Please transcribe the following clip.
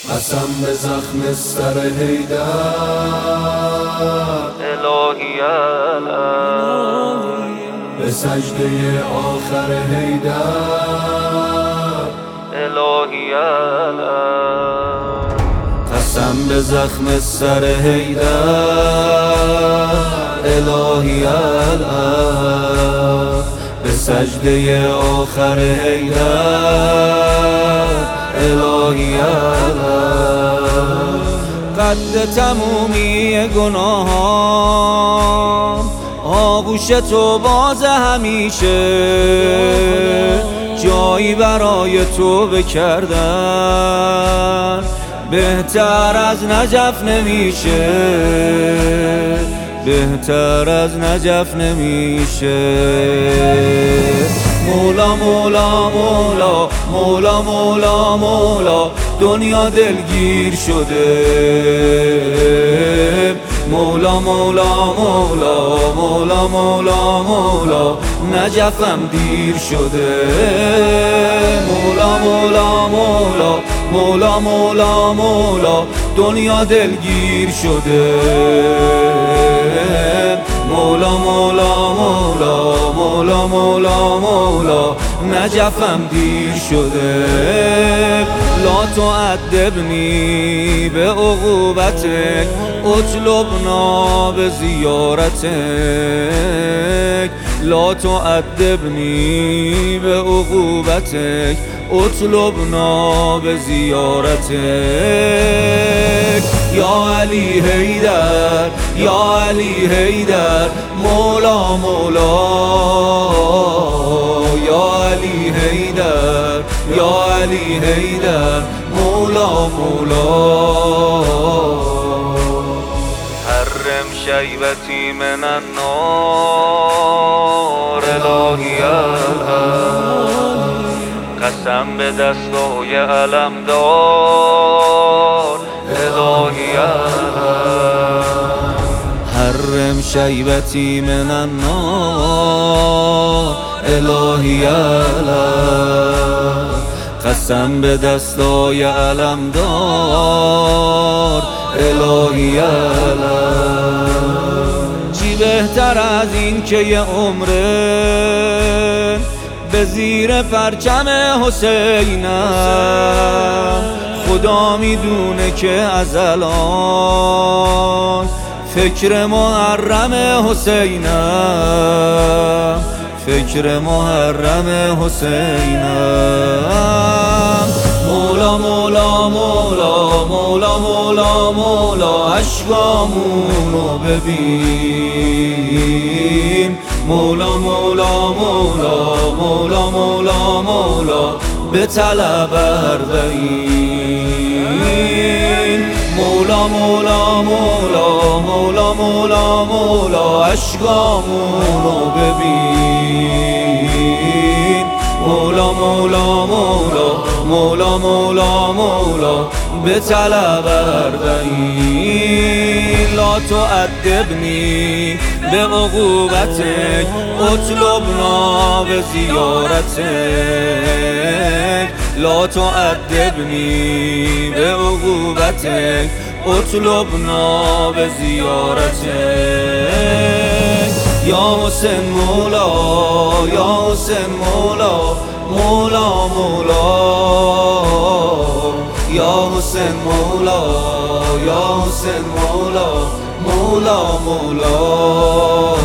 قسم به زخم سر حیدر الهی علم به سجده آخر حیدر الهی علم قسم به زخم سر حیدر الهی علم به سجده آخر حیدر الهی علم قد تمومی گناهام آغوش تو باز همیشه جایی برای تو بکردن بهتر از نجف نمیشه بهتر از نجف نمیشه مولا مولا مولا مولا مولا مولا دنیا دلگیر شده مولا مولا مولا مولا مولا مولا نجفم دیر شده مولا مولا مولا مولا مولا مولا دنیا دلگیر شده مولا مولا مولا مولا مولا مولا نجفم دیر شده لا تعذبنی به عقوبتک اطلبنا به زیارتک لا تعذبنی به عقوبتک اطلبنا به زیارتک یا علی حیدر یا علی حیدر مولا مولا یا علی حیدر یا علی حیدر مولا مولا حرم شیبتی من النار الهی علم قسم به دستای علمدار الهی علم حرم شیبتی من النار الهی علم قسم به دستای علمدار الهی علم چی بهتر از این که یه عمره به زیر پرچم حسینم خدا میدونه که از الان فکر محرم حسینم فکر محرم حسینم مولا مولا مولا مولا مولا مولا اشکامونو ببین مولا مولا مولا مولا مولا مولا به طلب اربعین مولا مولا مولا مولا مولا مولا اشکامونو ببین مولا مولا مولا مولا مولا مولا به طلب اربعین لا تعذبنی به عقوبتک اطلبنا به زیارتک لا تعذبنی به عقوبتک اطلبنا به زیارتک یا حسین مولا یا حسین مولا مولا مولا یا حسین مولا یا حسین مولا مولا مولا